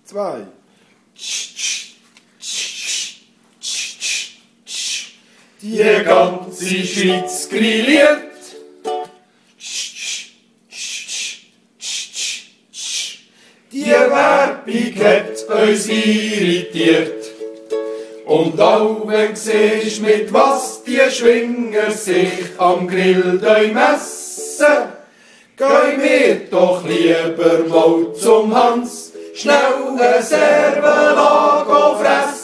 2. Die ganze Schweiz grilliert. Die Werbung hat uns irritiert. Und auch wenn du siehst, mit was die Schwinger sich am Grill messen, gehen wir doch lieber mal zum Hans, schnell eine Servela fressen.